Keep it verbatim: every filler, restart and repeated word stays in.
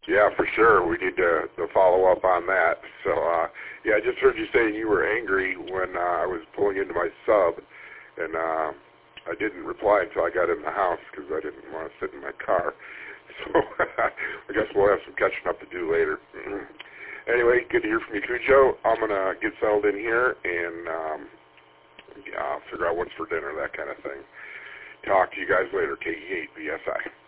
Yeah, for sure. We need to, to follow up on that. So, uh, yeah, I just heard you saying you were angry when uh, I was pulling into my sub, and uh, I didn't reply until I got in the house because I didn't want to sit in my car. So I guess we'll have some catching up to do later. Anyway, good to hear from you, Cujo. I'm going to get settled in here and um, uh, figure out what's for dinner, that kind of thing. Talk to you guys later, K E eight B S I.